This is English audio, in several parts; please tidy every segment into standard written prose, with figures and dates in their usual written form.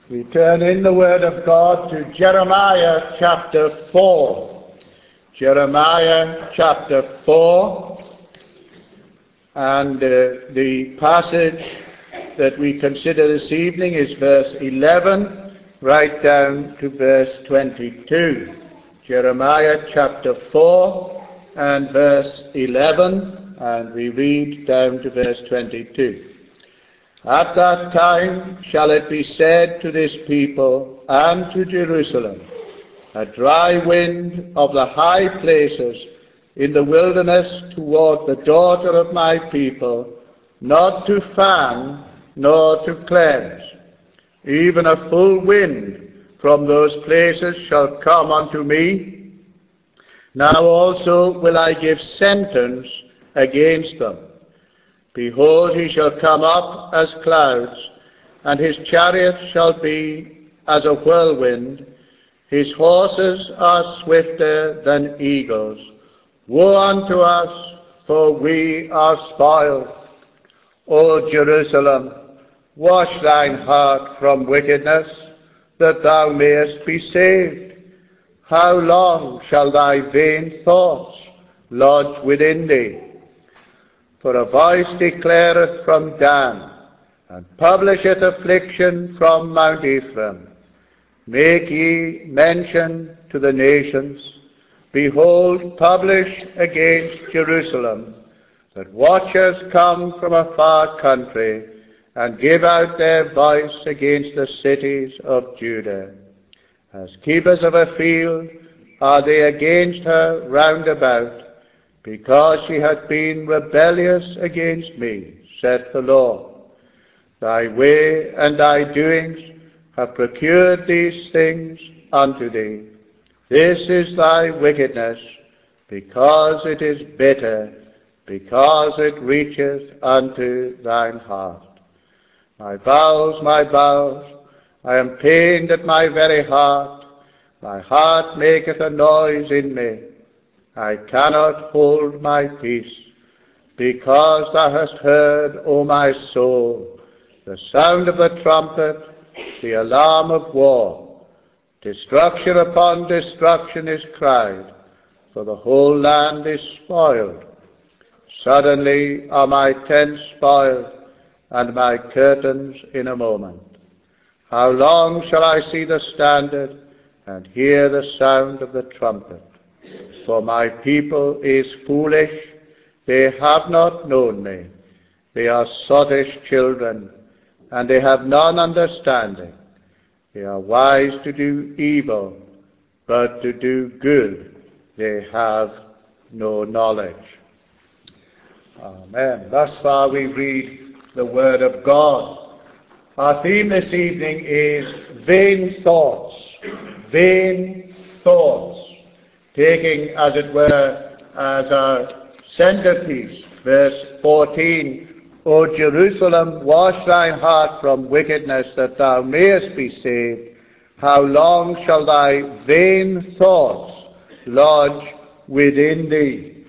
We turn in the Word of God to Jeremiah chapter 4. Jeremiah chapter 4. And the passage that we consider this evening is verse 11 right down to verse 22. Jeremiah chapter 4 and verse 11, and we read down to verse 22. At that time shall it be said to this people and to Jerusalem, a dry wind of the high places in the wilderness toward the daughter of my people, not to fan nor to cleanse. Even a full wind from those places shall come unto me. Now also will I give sentence against them. Behold, he shall come up as clouds, and his chariot shall be as a whirlwind. His horses are swifter than eagles. Woe unto us, for we are spoiled. O Jerusalem, wash thine heart from wickedness, that thou mayest be saved. How long shall thy vain thoughts lodge within thee? For a voice declareth from Dan, and publisheth affliction from Mount Ephraim. Make ye mention to the nations. Behold, publish against Jerusalem, that watchers come from a far country, and give out their voice against the cities of Judah. As keepers of a field are they against her round about, because she hath been rebellious against me, saith the Lord. Thy way and thy doings have procured these things unto thee. This is thy wickedness, because it is bitter, because it reacheth unto thine heart. My bowels, I am pained at my very heart. My heart maketh a noise in me. I cannot hold my peace, because thou hast heard, O my soul, the sound of the trumpet, the alarm of war. Destruction upon destruction is cried, for the whole land is spoiled. Suddenly are my tents spoiled, and my curtains in a moment. How long shall I see the standard, and hear the sound of the trumpet? For my people is foolish, they have not known me. They are sottish children, and they have none understanding. They are wise to do evil, but to do good they have no knowledge. Amen. Thus far we read the Word of God. Our theme this evening is vain thoughts. Vain thoughts. Taking, as it were, as our centerpiece, verse 14, O Jerusalem, wash thine heart from wickedness, that thou mayest be saved. How long shall thy vain thoughts lodge within thee?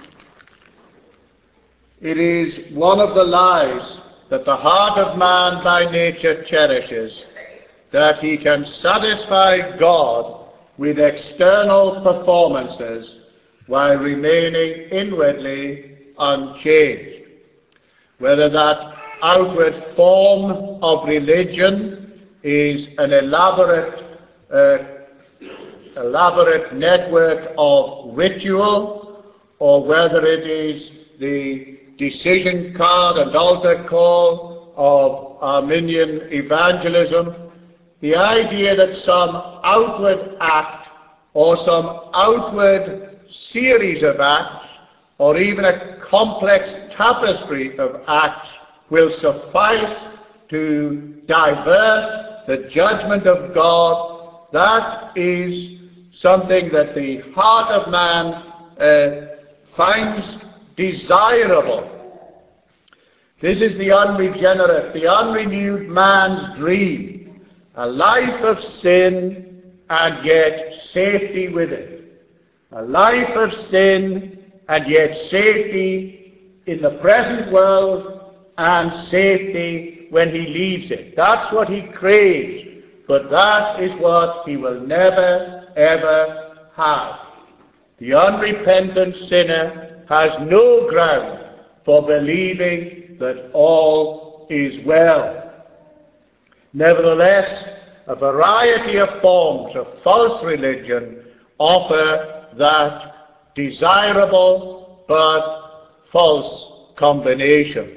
It is one of the lies that the heart of man by nature cherishes, that he can satisfy God with external performances while remaining inwardly unchanged. Whether that outward form of religion is an elaborate network of ritual, or whether it is the decision card and altar call of Arminian evangelism, the idea that some outward act or some outward series of acts, or even a complex tapestry of acts, will suffice to divert the judgment of God, that is something that the heart of man finds desirable. This is the unregenerate, the unrenewed man's dream. A life of sin and yet safety with it. A life of sin and yet safety in the present world and safety when he leaves it. That's what he craves. but that is what he will never, ever have. The unrepentant sinner has no ground for believing that all is well. Nevertheless, a variety of forms of false religion offer that desirable but false combination.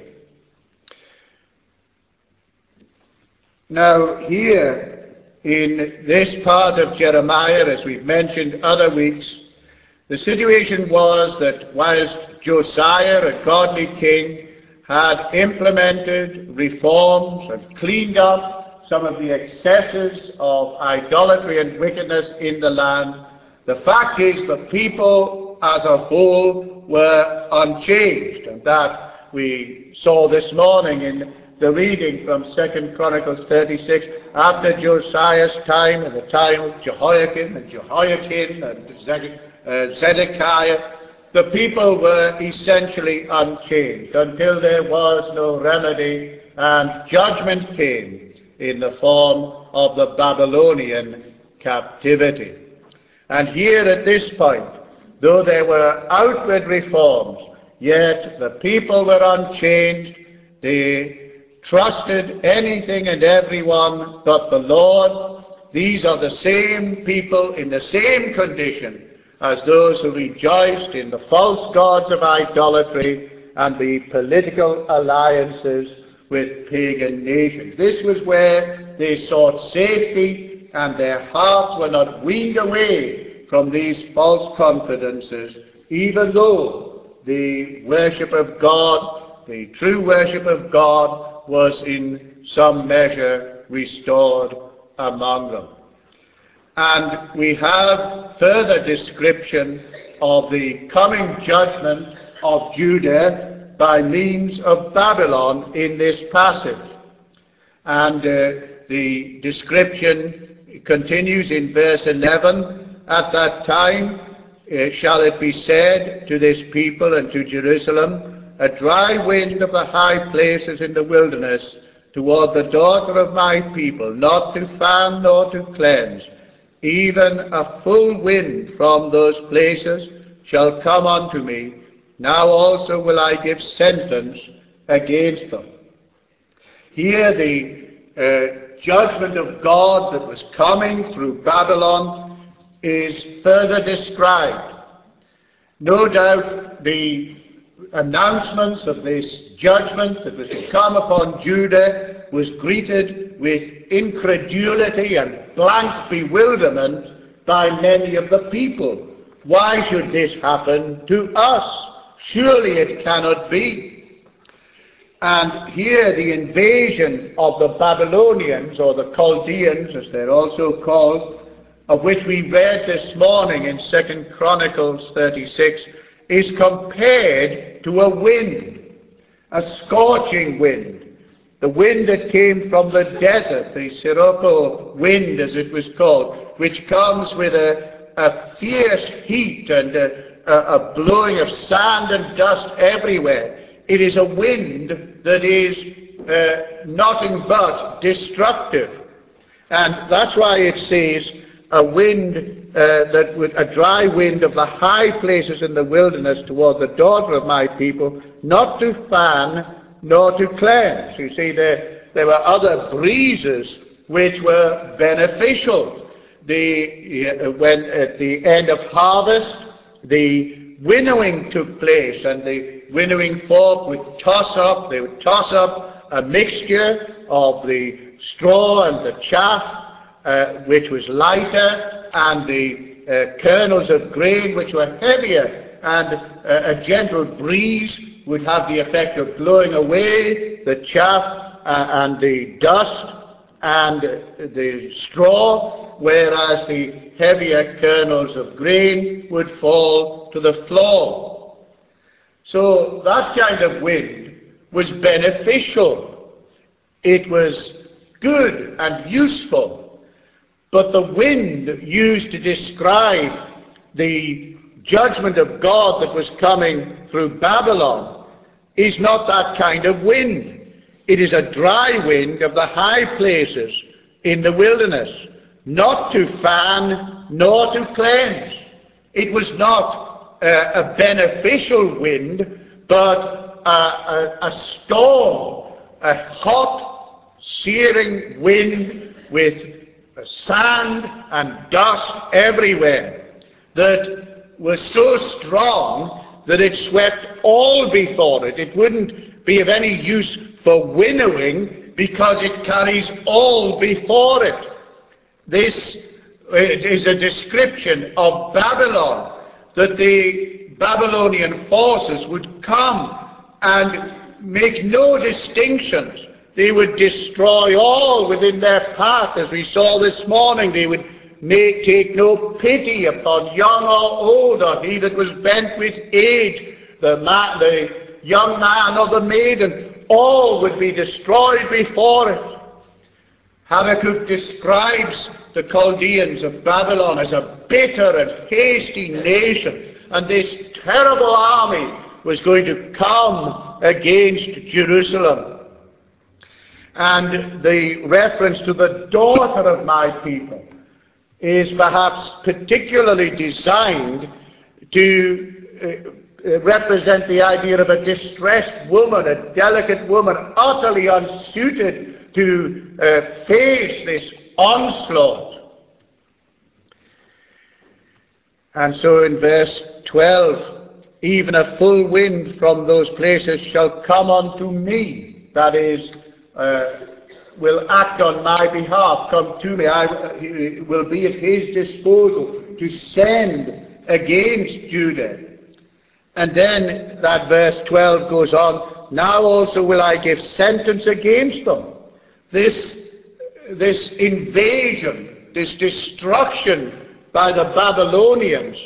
Now, here in this part of Jeremiah, as we've mentioned other weeks, the situation was that whilst Josiah, a godly king, had implemented reforms and cleaned up some of the excesses of idolatry and wickedness in the land, the fact is the people as a whole were unchanged. And that we saw this morning in the reading from 2 Chronicles 36. After Josiah's time, and the time of Jehoiakim and Jehoiakim and Zedekiah, the people were essentially unchanged until there was no remedy, and judgment came in the form of the Babylonian captivity. And here at this point, though there were outward reforms, yet the people were unchanged. They trusted anything and everyone but the Lord. These are the same people in the same condition as those who rejoiced in the false gods of idolatry and the political alliances with pagan nations. This was where they sought safety, and their hearts were not weaned away from these false confidences, even though the worship of God, the true worship of God, was in some measure restored among them. And we have further description of the coming judgment of Judah by means of Babylon in this passage. And the description continues in verse 11. At that time shall it be said to this people and to Jerusalem, a dry wind of the high places in the wilderness toward the daughter of my people, not to fan nor to cleanse, even a full wind from those places shall come unto me. Now also will I give sentence against them. Here the judgment of God that was coming through Babylon is further described. No doubt the announcements of this judgment that was to come upon Judah was greeted with incredulity and blank bewilderment by many of the people. Why should this happen to us? Surely it cannot be. And here the invasion of the Babylonians, or the Chaldeans as they're also called, of which we read this morning in 2 Chronicles 36, is compared to a wind, a scorching wind. The wind that came from the desert, the Sirocco wind as it was called, which comes with a fierce heat and a blowing of sand and dust everywhere. It is a wind that is nothing but destructive. And that's why it says a wind, a dry wind of the high places in the wilderness toward the daughter of my people, not to fan nor to cleanse. You see, there were other breezes which were beneficial. When at the end of harvest, the winnowing took place, and the winnowing fork would toss up a mixture of the straw and the chaff, which was lighter, and the kernels of grain, which were heavier, and a gentle breeze would have the effect of blowing away the chaff and the dust and the straw, whereas the heavier kernels of grain would fall to the floor. So that kind of wind was beneficial. It was good and useful. But the wind used to describe the judgment of God that was coming through Babylon is not that kind of wind. It is a dry wind of the high places in the wilderness, not to fan nor to cleanse. It was not a beneficial wind, but a storm, a hot, searing wind with sand and dust everywhere that was so strong that it swept all before it. It wouldn't be of any use for winnowing because it carries all before it. This is a description of Babylon, that the Babylonian forces would come and make no distinctions. They would destroy all within their path, as we saw this morning. They would take no pity upon young or old, or he that was bent with age, the young man or the maiden. All would be destroyed before it. Habakkuk describes the Chaldeans of Babylon as a bitter and hasty nation, and this terrible army was going to come against Jerusalem. And the reference to the daughter of my people is perhaps particularly designed to represent the idea of a distressed woman, a delicate woman, utterly unsuited to face this onslaught. And so in verse 12, even a full wind from those places shall come unto me. That is, will act on my behalf, come to me. It will be at his disposal to send against Judah. And then that verse 12 goes on, now also will I give sentence against them. This invasion, this destruction by the Babylonians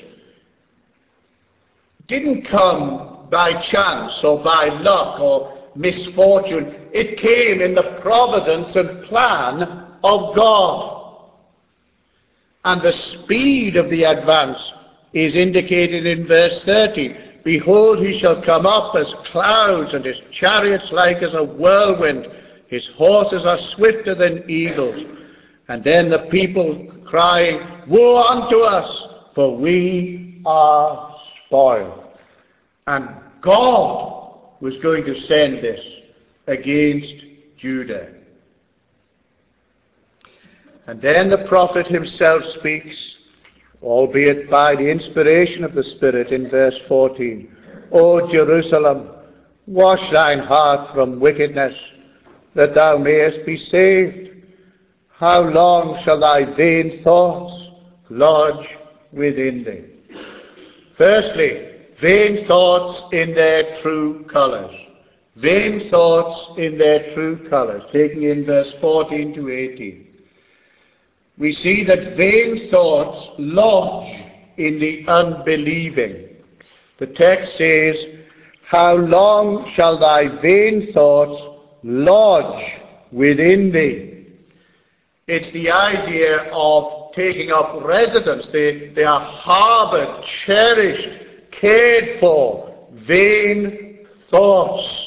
didn't come by chance or by luck or misfortune. It came in the providence and plan of God. And the speed of the advance is indicated in verse 13. Behold, he shall come up as clouds, and his chariots like as a whirlwind. His horses are swifter than eagles. And then the people crying, woe unto us, for we are spoiled. And God was going to send this against Judah. And then the prophet himself speaks, albeit by the inspiration of the Spirit, in verse 14. O Jerusalem, wash thine heart from wickedness, that thou mayest be saved. How long shall thy vain thoughts lodge within thee? Firstly, vain thoughts in their true colours. Vain thoughts in their true colours, taking in verse 14 to 18. We see that vain thoughts lodge in the unbelieving. The text says, how long shall thy vain thoughts lodge within thee? It's the idea of taking up residence. They are harboured, cherished, cared for, vain thoughts.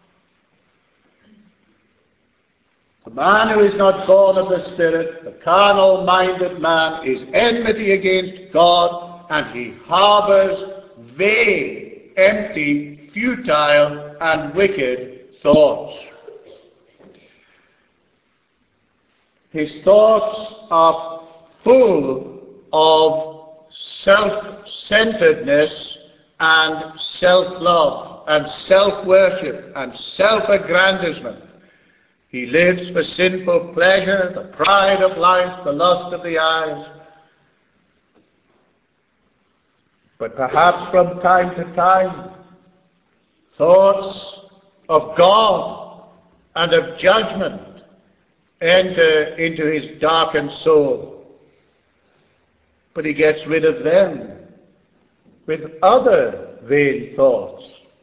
The man who is not born of the Spirit, the carnal-minded man, is enmity against God, and he harbours vain, empty, futile, and wicked thoughts. His thoughts are full of self-centeredness and self-love and self-worship and self-aggrandizement. He lives for sinful pleasure, the pride of life, the lust of the eyes. But perhaps from time to time, thoughts of God and of judgment enter into his darkened soul. But he gets rid of them with other vain thoughts.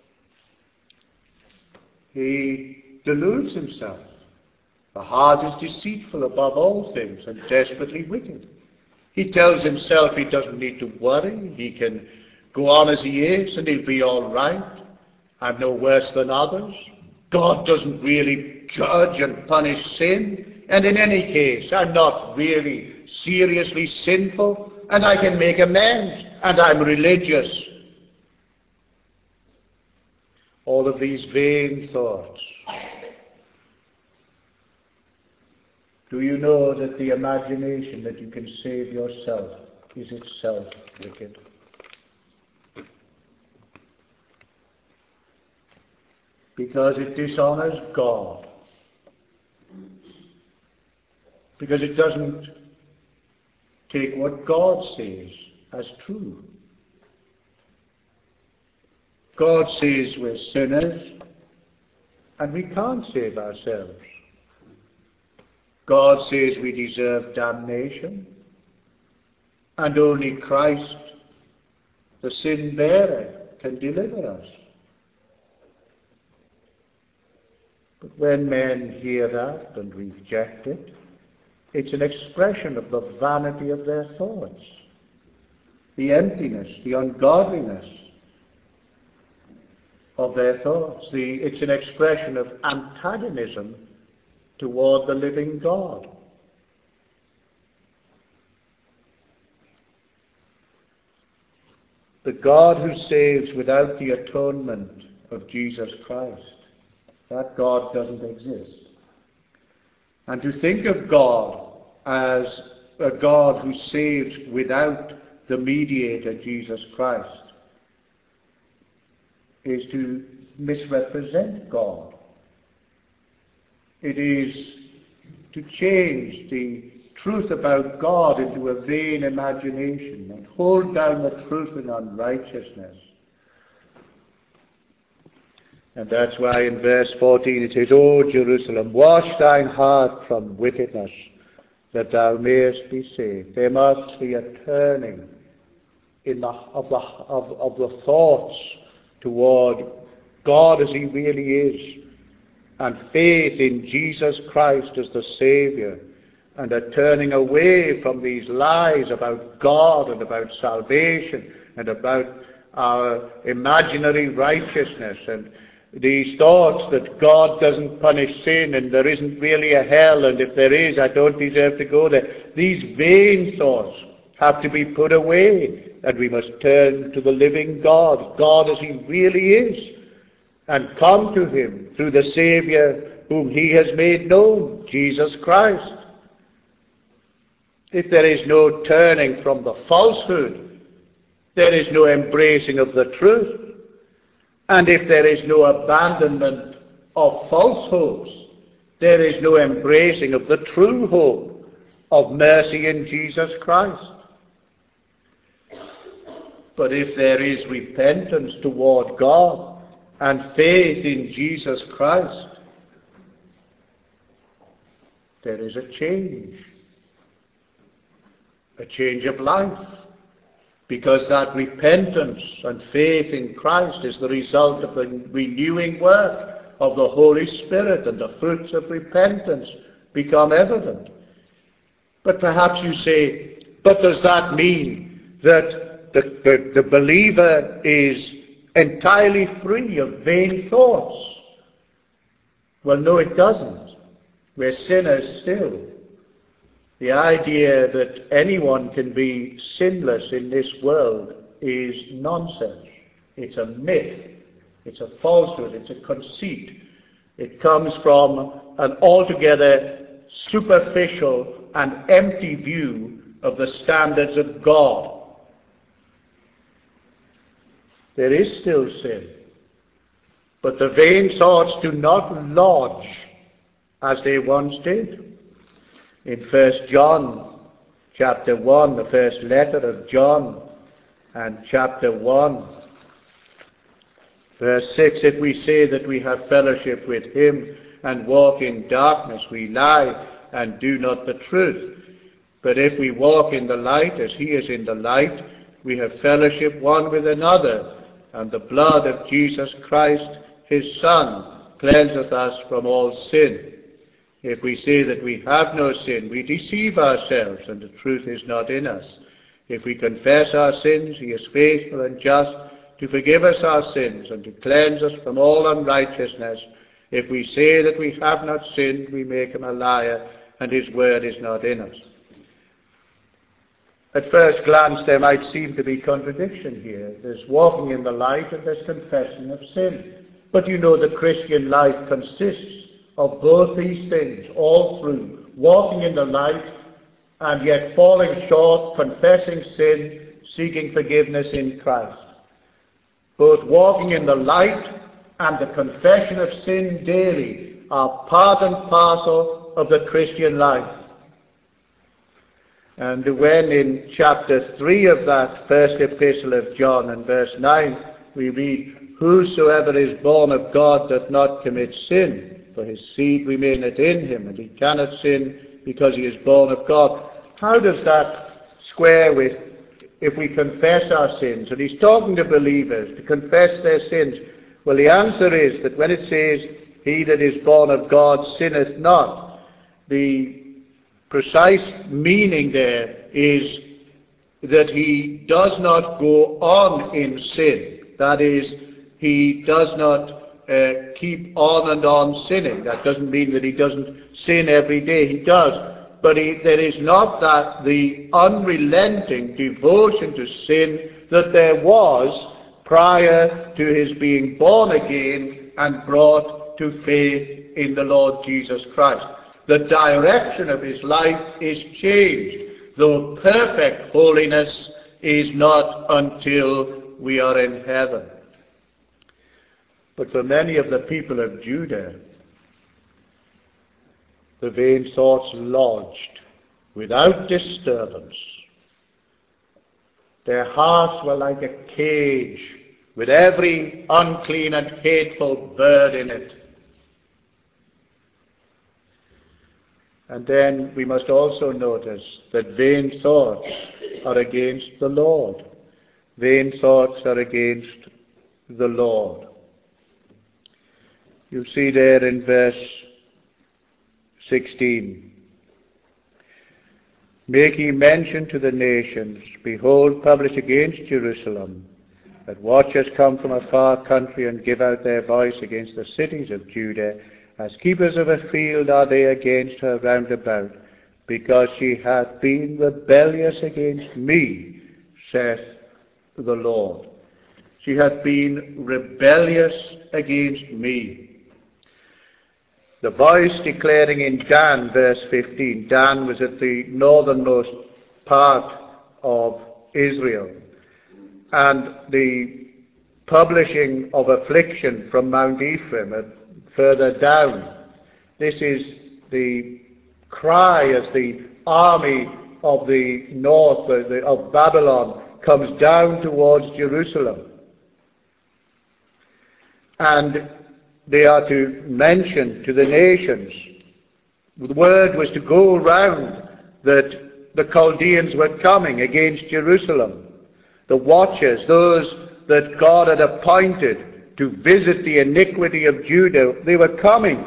He deludes himself. The heart is deceitful above all things and desperately wicked. He tells himself he doesn't need to worry. He can go on as he is and he'll be all right. I'm no worse than others. God doesn't really judge and punish sin. And in any case, I'm not really seriously sinful, and I can make amends, and I'm religious. All of these vain thoughts. Do you know that the imagination that you can save yourself is itself wicked? Because it dishonors God. Because it doesn't take what God says as true. God says we're sinners and we can't save ourselves. God says we deserve damnation and only Christ, the sin bearer, can deliver us. But when men hear that and reject it, it's an expression of the vanity of their thoughts, the emptiness, the ungodliness of their thoughts. It's an expression of antagonism toward the living God. The God who saves without the atonement of Jesus Christ, that God doesn't exist. And to think of God as a God who saves without the mediator, Jesus Christ, is to misrepresent God. It is to change the truth about God into a vain imagination and hold down the truth in unrighteousness. And that's why in verse 14 it says, O Jerusalem, wash thine heart from wickedness, that thou mayest be saved. There must be a turning of the thoughts toward God as he really is, and faith in Jesus Christ as the Saviour, and a turning away from these lies about God and about salvation and about our imaginary righteousness and these thoughts that God doesn't punish sin and there isn't really a hell, and if there is, I don't deserve to go there. These vain thoughts have to be put away, and we must turn to the living God, God as he really is, and come to him through the Saviour whom he has made known, Jesus Christ. If there is no turning from the falsehood, there is no embracing of the truth. And if there is no abandonment of false hopes, there is no embracing of the true hope of mercy in Jesus Christ. But if there is repentance toward God and faith in Jesus Christ, there is a change of life. Because that repentance and faith in Christ is the result of the renewing work of the Holy Spirit, and the fruits of repentance become evident. But perhaps you say, but does that mean that the believer is entirely free of vain thoughts? Well, no, it doesn't. We're sinners still. The idea that anyone can be sinless in this world is nonsense. It's a myth. It's a falsehood. It's a conceit. It comes from an altogether superficial and empty view of the standards of God. There is still sin. But the vain thoughts do not lodge as they once did. In 1 John chapter 1, the first letter of John, and chapter 1, verse 6, if we say that we have fellowship with him and walk in darkness, we lie and do not the truth. But if we walk in the light as he is in the light, we have fellowship one with another, and the blood of Jesus Christ, his Son, cleanseth us from all sin. If we say that we have no sin, we deceive ourselves, and the truth is not in us. If we confess our sins, he is faithful and just to forgive us our sins and to cleanse us from all unrighteousness. If we say that we have not sinned, we make him a liar, and his word is not in us. At first glance, there might seem to be contradiction here. There's walking in the light and there's confession of sin. But you know the Christian life consists of both these things all through. Walking in the light and yet falling short, confessing sin, seeking forgiveness in Christ. Both walking in the light and the confession of sin daily are part and parcel of the Christian life. And when in chapter 3 of that first epistle of John and verse 9 we read, "Whosoever is born of God doth not commit sin, for his seed remaineth in him, and he cannot sin because he is born of God." How does that square with if we confess our sins? And he's talking to believers to confess their sins. Well, the answer is that when it says, "He that is born of God sinneth not," the precise meaning there is that he does not go on in sin. That is, he does not keep on and on sinning. That doesn't mean that he doesn't sin every day. He does. But there is not that the unrelenting devotion to sin that there was prior to his being born again and brought to faith in the Lord Jesus Christ. The direction of his life is changed, though perfect holiness is not until we are in heaven. But for many of the people of Judah, the vain thoughts lodged without disturbance. Their hearts were like a cage with every unclean and hateful bird in it. And then we must also notice that vain thoughts are against the Lord. Vain thoughts are against the Lord. You see there in verse 16. "Make ye mention to the nations, behold, publish against Jerusalem, that watchers come from a far country and give out their voice against the cities of Judah. As keepers of a field are they against her round about, because she hath been rebellious against me, saith the Lord." She hath been rebellious against me. The voice declaring in Dan, verse 15, Dan was at the northernmost part of Israel, and the publishing of affliction from Mount Ephraim further down. This is the cry as the army of the north, of Babylon, comes down towards Jerusalem. And they are to mention to the nations. The word was to go around that the Chaldeans were coming against Jerusalem. The watchers, those that God had appointed to visit the iniquity of Judah, they were coming.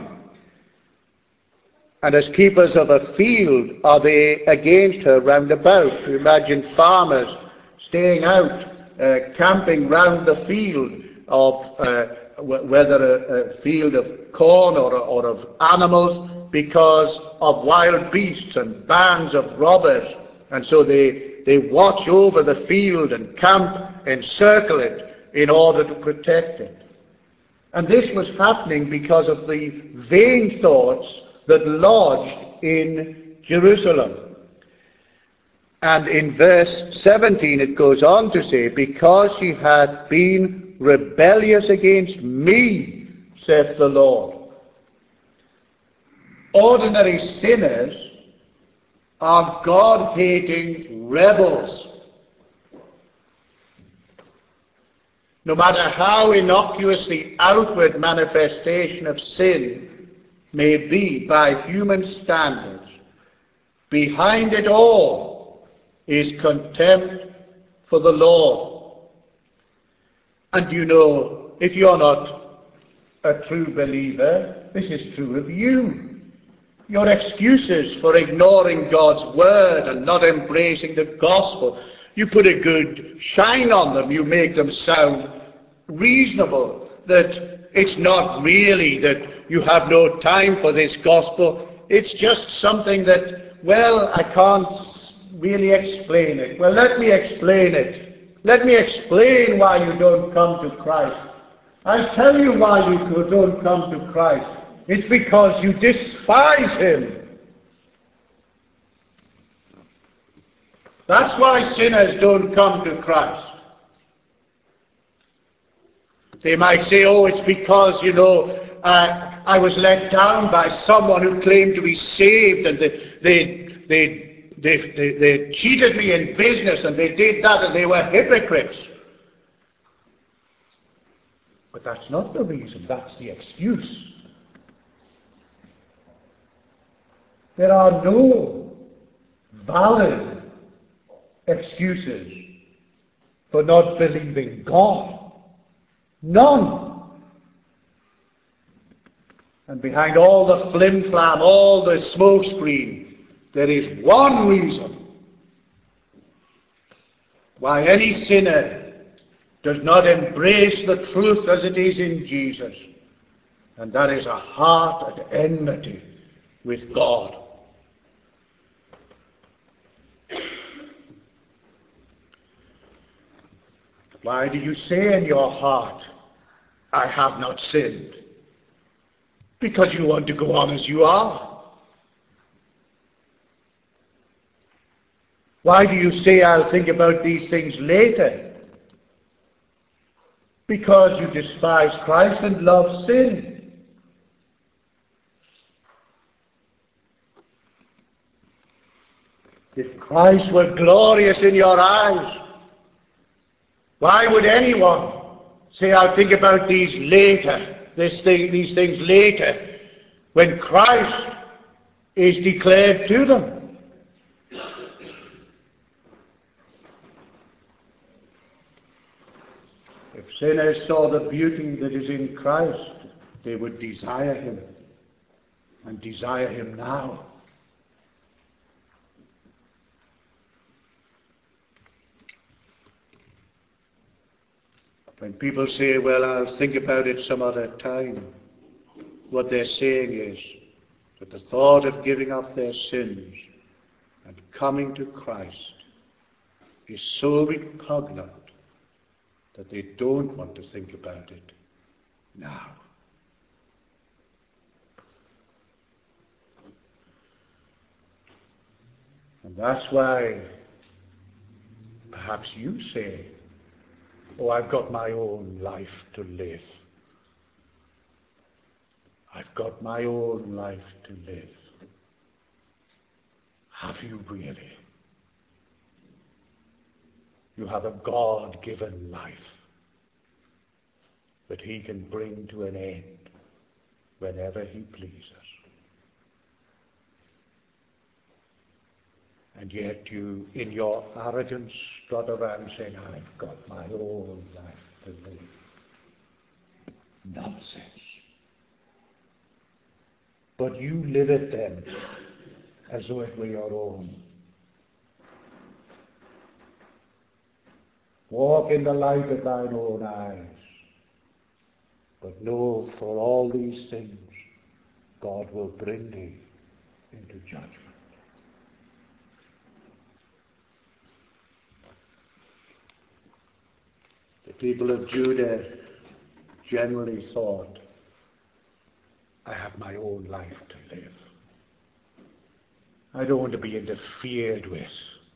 And as keepers of a field are they against her round about. You imagine farmers staying out, camping round the field of whether a field of corn or of animals, because of wild beasts and bands of robbers. And so they watch over the field and camp, encircle it in order to protect it. And this was happening because of the vain thoughts that lodged in Jerusalem. And in verse 17 it goes on to say, "Because she had been rebellious against me, saith the Lord." Ordinary sinners are God-hating rebels. No matter how innocuous the outward manifestation of sin may be by human standards, behind it all is contempt for the Lord. And you know, if you're not a true believer, this is true of you. Your excuses for ignoring God's word and not embracing the gospel, you put a good shine on them. You make them sound reasonable, that it's not really that you have no time for this gospel. it's just something that, well, I can't really explain it. Well, let me explain it. Let me explain why you don't come to Christ. I'll tell you why you don't come to Christ. It's because you despise Him. That's why sinners don't come to Christ. They might say, oh, it's because, I was let down by someone who claimed to be saved, and they cheated me in business, and they did that, and they were hypocrites. But that's not the reason. That's the excuse. There are no valid excuses for not believing God. None. And behind all the flim-flam, all the smokescreen, there is one reason why any sinner does not embrace the truth as it is in Jesus, and that is a heart at enmity with God. Why do you say in your heart, I have not sinned? Because you want to go on as you are. Why do you say, I'll think about these things later? Because you despise Christ and love sin. If Christ were glorious in your eyes, why would anyone say, I'll think about these things later, when Christ is declared to them? If sinners saw the beauty that is in Christ, they would desire Him, and desire Him now. When people say, well, I'll think about it some other time, what they're saying is that the thought of giving up their sins and coming to Christ is so repugnant that they don't want to think about it now. And that's why perhaps you say, oh, I've got my own life to live. I've got my own life to live. Have you really? You have a God-given life that He can bring to an end whenever He pleases. And yet you, in your arrogance, strut around saying, I've got my own life to live. Nonsense. But you live it then as though it were your own. Walk in the light of thine own eyes. But know, for all these things, God will bring thee into judgment. The people of Judah generally thought, I have my own life to live. I don't want to be interfered with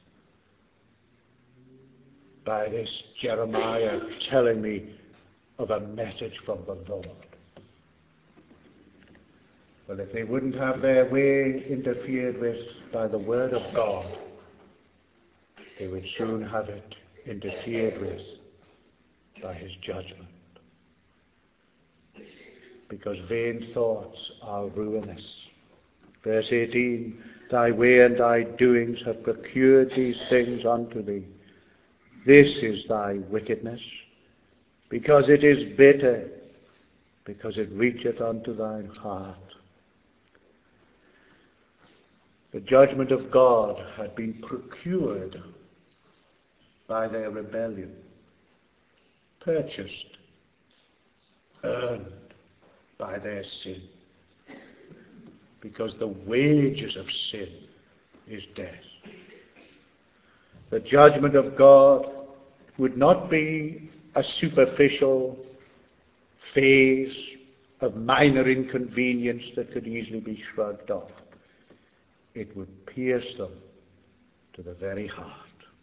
by this Jeremiah telling me of a message from the Lord. Well, if they wouldn't have their way interfered with by the Word of God, they would soon have it interfered with by His judgment. Because vain thoughts are ruinous. Verse 18, thy way and thy doings have procured these things unto thee. This is thy wickedness, because it is bitter, because it reacheth unto thine heart. The judgment of God had been procured by their rebellion, purchased, earned by their sin. because the wages of sin is death. The judgment of God would not be a superficial phase of minor inconvenience that could easily be shrugged off. It would pierce them to the very heart.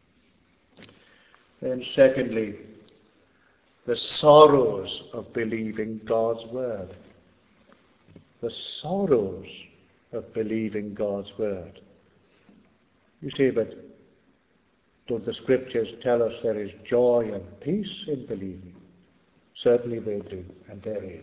Then secondly, the sorrows of believing God's word. The sorrows of believing God's word. You see, but don't the scriptures tell us there is joy and peace in believing? Certainly they do, and there is.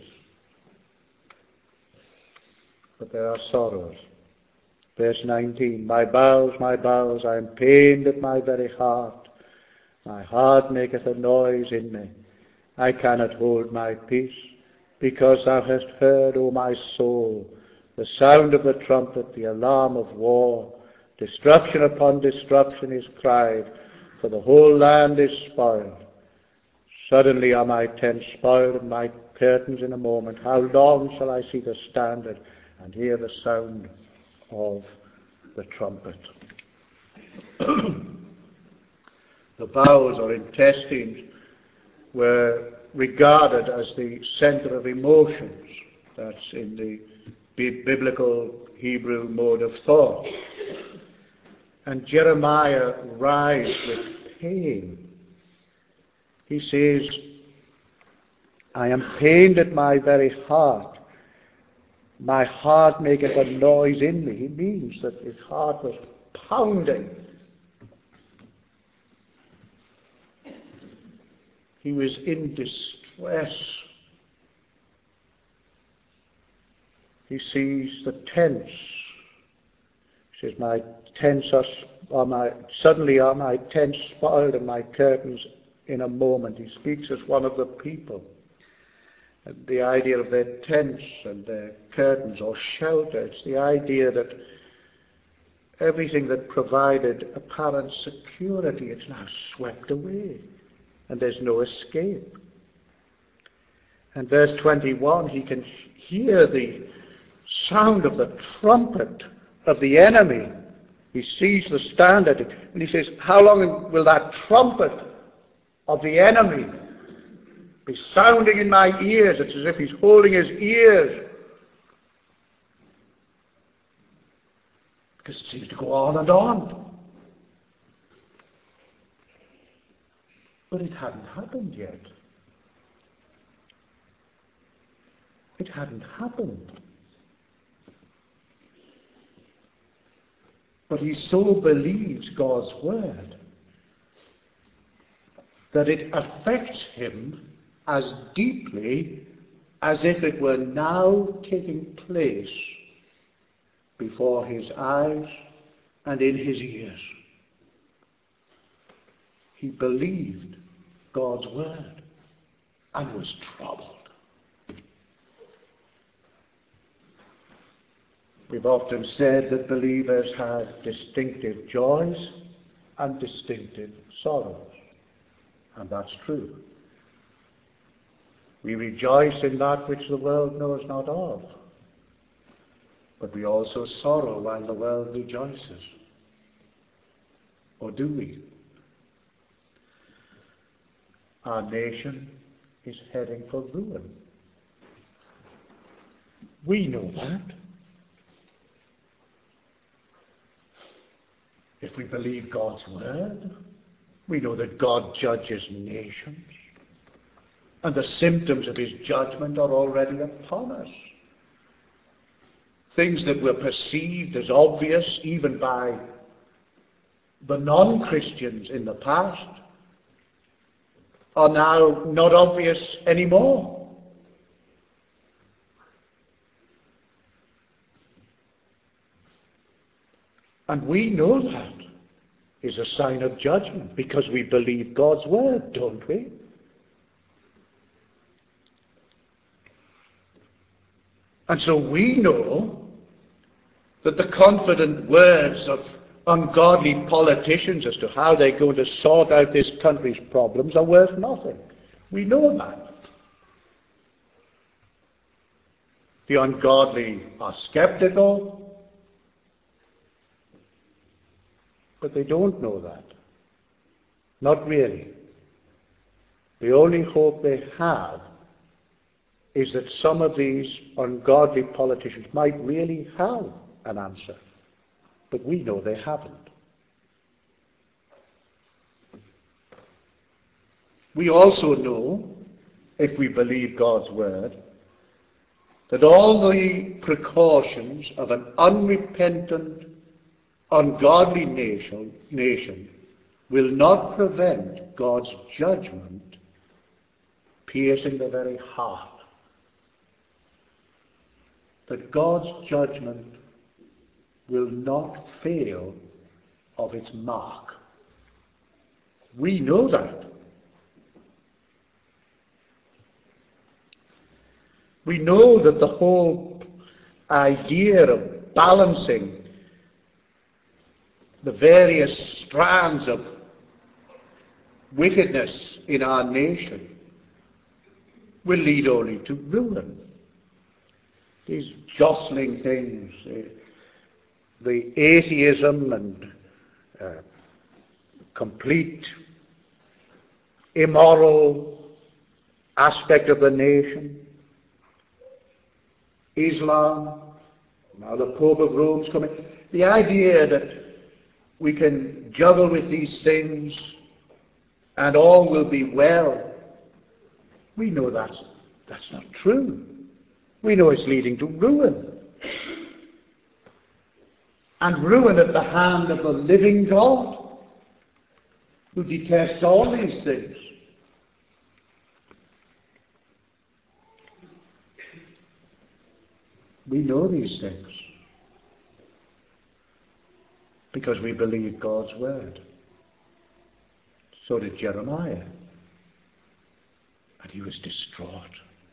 But there are sorrows. Verse 19, my bowels, I am pained at my very heart. My heart maketh a noise in me. I cannot hold my peace, because thou hast heard, O my soul, the sound of the trumpet, the alarm of war. Destruction upon destruction is cried, for the whole land is spoiled. Suddenly are my tents spoiled, and my curtains in a moment. How long shall I see the standard and hear the sound of the trumpet? The bowels or intestines were regarded as the center of emotions. That's in the biblical Hebrew mode of thought. And Jeremiah writhes with pain. He says, I am pained at my very heart. My heart maketh a noise in me. He means that his heart was pounding. He was in distress. He sees the tents. He says, my tents suddenly are my tents spoiled and my curtains in a moment. He speaks as one of the people. And the idea of their tents and their curtains or shelter, it's the idea that everything that provided apparent security, it's now swept away. And there's no escape. And verse 21, he can hear the sound of the trumpet of the enemy. He sees the standard, and he says, how long will that trumpet of the enemy be sounding in my ears? It's as if he's holding his ears. Because it seems to go on and on. But it hadn't happened yet. It hadn't happened. But he so believes God's word that it affects him as deeply as if it were now taking place before his eyes and in his ears. He believed God's word and was troubled. We've often said that believers have distinctive joys and distinctive sorrows. And that's true. We rejoice in that which the world knows not of. But we also sorrow while the world rejoices. Or do we? Our nation is heading for ruin. We know that. If we believe God's word, we know that God judges nations. And the symptoms of his judgment are already upon us. Things that were perceived as obvious even by the non-Christians in the past are now not obvious anymore. And we know that is a sign of judgment because we believe God's word, don't we? And so we know that the confident words of ungodly politicians as to how they're going to sort out this country's problems are worth nothing. We know that. The ungodly are skeptical, but they don't know that. Not really. The only hope they have is that some of these ungodly politicians might really have an answer. But we know they haven't. We also know, if we believe God's word, that all the precautions of an unrepentant, ungodly nation will not prevent God's judgment piercing the very heart. That God's judgment will not fail of its mark. We know that. We know that the whole idea of balancing the various strands of wickedness in our nation will lead only to ruin. These jostling things, the atheism and complete immoral aspect of the nation, Islam, now the Pope of Rome's coming. The idea that we can juggle with these things and all will be well, we know that's not true. We know it's leading to ruin. And ruin at the hand of the living God, who detests all these things. We know these things because we believe God's word. So did Jeremiah. And he was distraught.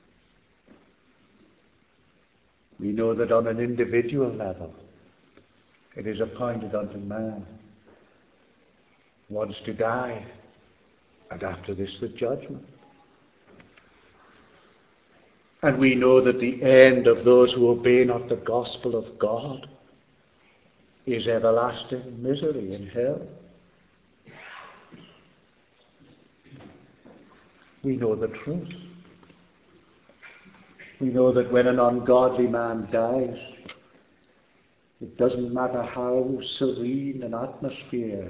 We know that on an individual level, it is appointed unto man once to die, and after this the judgment. And we know that the end of those who obey not the gospel of God is everlasting misery in hell. We know the truth. We know that when an ungodly man dies, it doesn't matter how serene an atmosphere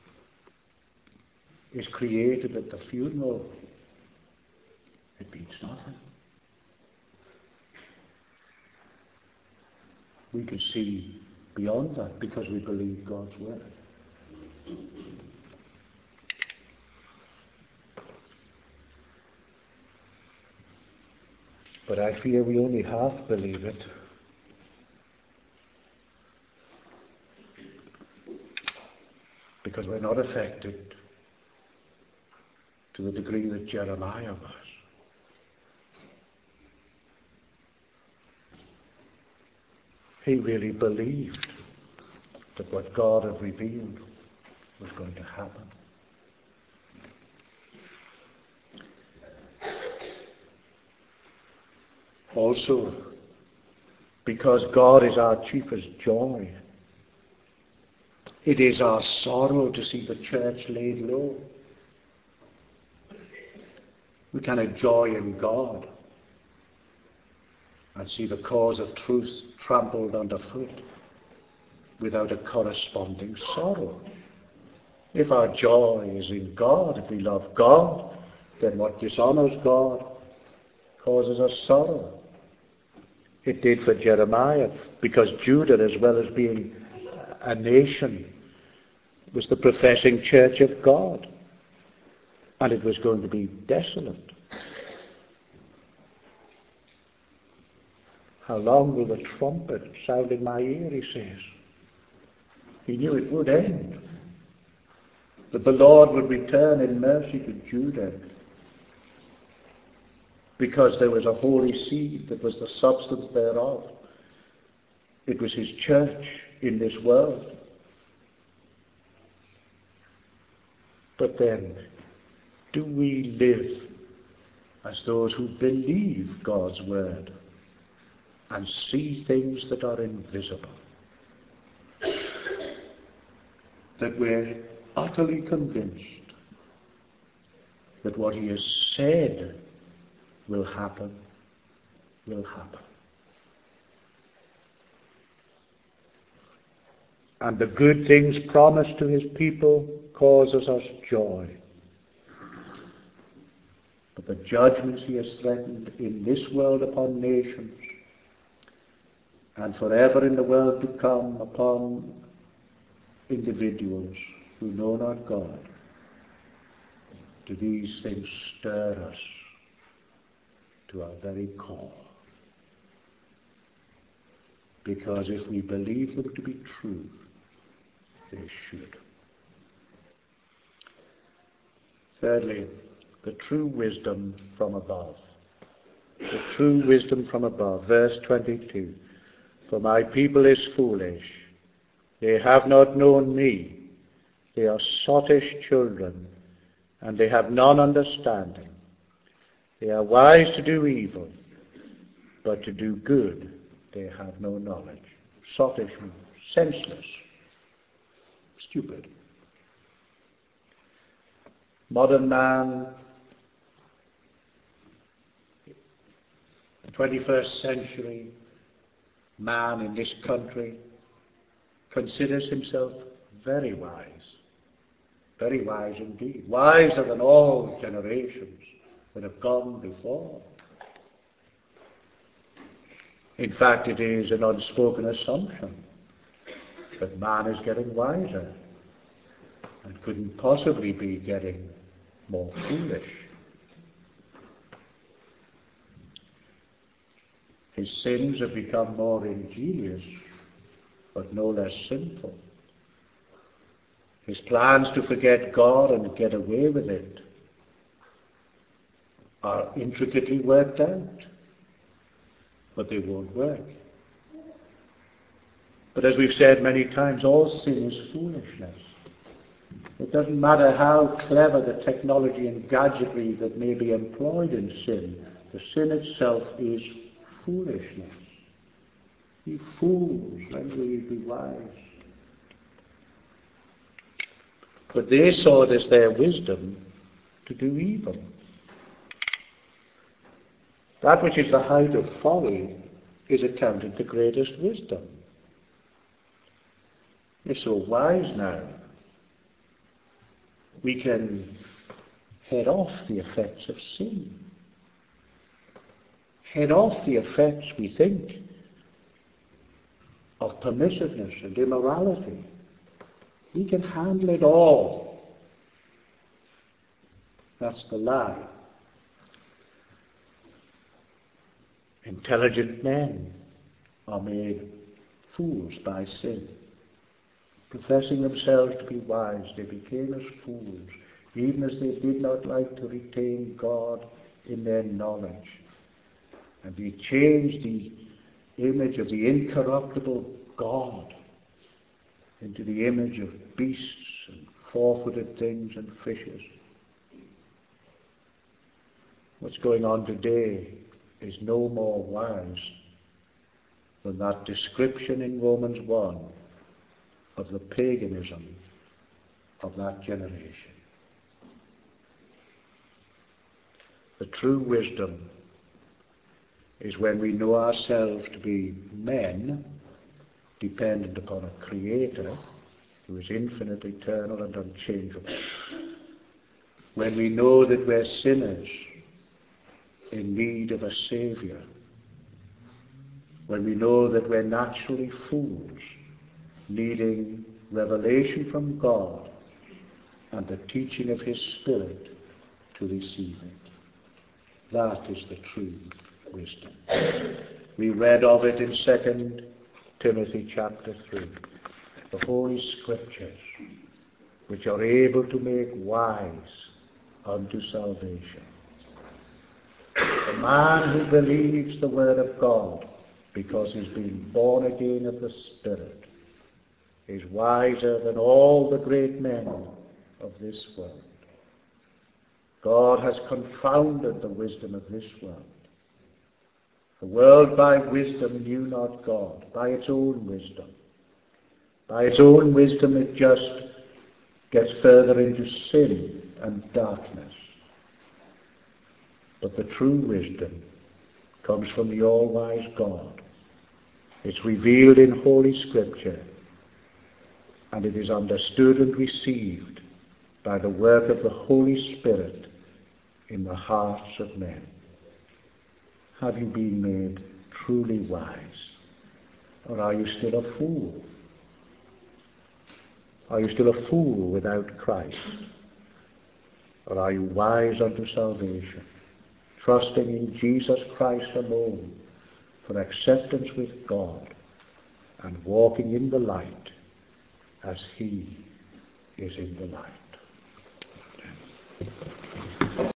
is created at the funeral, it means nothing. We can see beyond that because we believe God's word. But I fear we only half believe it. Because we're not affected to the degree that Jeremiah was. He really believed that what God had revealed was going to happen. Also, because God is our chiefest joy, it is our sorrow to see the church laid low. We cannot joy in God and see the cause of truth trampled underfoot without a corresponding sorrow. If our joy is in God, if we love God, then what dishonors God causes us sorrow. It did for Jeremiah, because Judah, as well as being a nation, was the professing church of God, and it was going to be desolate. How long will the trumpet sound in my ear, he says. He knew it would end, that the Lord would return in mercy to Judah, because there was a holy seed that was the substance thereof. It was his church in this world. But then, do we live as those who believe God's word? and see things that are invisible. That we're utterly convinced that what he has said will happen, will happen. And the good things promised to his people causes us joy. But the judgments he has threatened in this world upon nations and forever in the world to come upon individuals who know not God, do these things stir us to our very core. Because if we believe them to be true, they should. Thirdly, the true wisdom from above. The true wisdom from above. Verse 22. For my people is foolish. They have not known me. They are sottish children, and they have none understanding. They are wise to do evil, but to do good they have no knowledge. Sottish means senseless, stupid. Modern man, 21st century man in this country, considers himself very wise indeed, wiser than all generations that have gone before. In fact, it is an unspoken assumption that man is getting wiser and couldn't possibly be getting more foolish. His sins have become more ingenious, but no less sinful. His plans to forget God and get away with it are intricately worked out, but they won't work. But as we've said many times, all sin is foolishness. It doesn't matter how clever the technology and gadgetry that may be employed in sin. The sin itself is foolishness. Ye fools, when will you be wise? But they saw it as their wisdom to do evil. That which is the height of folly is accounted the greatest wisdom. We're so wise now. We can head off the effects of sin. Head off the effects, we think, of permissiveness and immorality. We can handle it all. That's the lie. Intelligent men are made fools by sin. Professing themselves to be wise, they became as fools, even as they did not like to retain God in their knowledge. And they changed the image of the incorruptible God into the image of beasts and four-footed things and fishes. What's going on today is no more wise than that description in Romans 1 of the paganism of that generation. The true wisdom is when we know ourselves to be men dependent upon a Creator who is infinite, eternal, and unchangeable. When we know that we're sinners in need of a Saviour. When we know that we're naturally fools, needing revelation from God and the teaching of His Spirit to receive it. That is the true wisdom. We read of it in 2 Timothy chapter 3. The Holy Scriptures, which are able to make wise unto salvation. The man who believes the Word of God because he's been born again of the Spirit is wiser than all the great men of this world. God has confounded the wisdom of this world The world by wisdom knew not God, by its own wisdom. By its own wisdom it just gets further into sin and darkness. But the true wisdom comes from the all-wise God. It's revealed in Holy Scripture, and it is understood and received by the work of the Holy Spirit in the hearts of men. Have you been made truly wise? Or are you still a fool? Are you still a fool without Christ? Or are you wise unto salvation, trusting in Jesus Christ alone for acceptance with God and walking in the light as he is in the light?